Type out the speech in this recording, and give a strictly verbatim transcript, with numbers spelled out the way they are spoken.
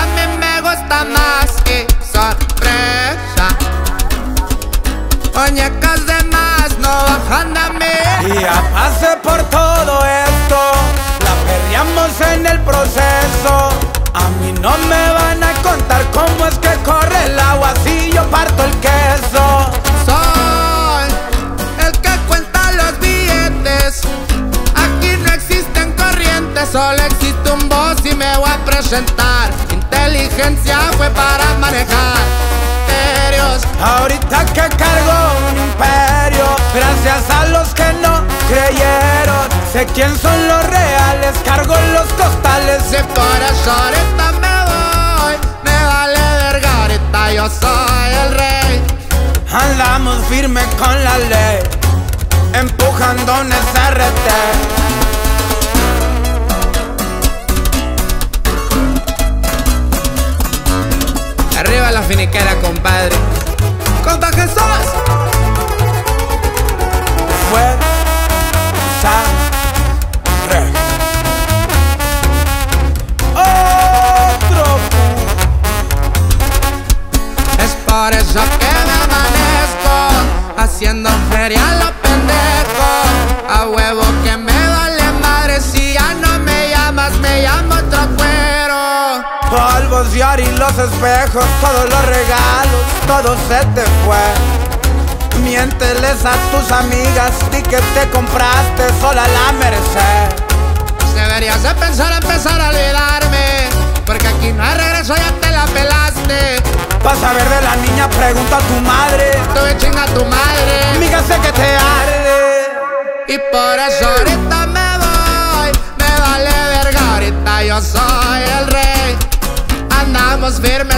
a mí me gusta más y sorpresa. Muñecas de más no bajan a mí. Y ya pasé por todo esto, la perreamos en el proceso. A mí no me van a contar cómo es que corre el agua si yo parto el queso. Soy el que cuenta los billetes. Aquí no existen corrientes, solo existe un boss y me voy a presentar. Inteligencia fue para manejar imperios. Ahorita que cargo un imperio, gracias a los que no creyeron. Sé quién son los reales, cargo los costales. Y por eso ahorita me voy, me vale verga, ahorita yo soy el rey. Andamos firme con la ley, empujando un S R T. Arriba la finiquera, compadre. ¡Compa Jesús! Fuerza Rex. Otro. Es por eso que me amanezco haciendo feria a lo pendejo. A huevo que me vale madre si ya no me llamas, me llamo otro cuero. Polvos y ori, los espejos, todos los regalos, todo se te fue. Miénteles a tus amigas, di que te compraste sola la merced. Deberías de pensar a empezar a olvidarme, porque aquí no hay regreso, ya te la pelaste. Para saber de la niña, pregunta a tu madre. Tuve chinga a tu madre, amiga, sé que te arde. y por eso ahorita me voy, me vale verga, ahorita yo soy el rey. Andamos firmes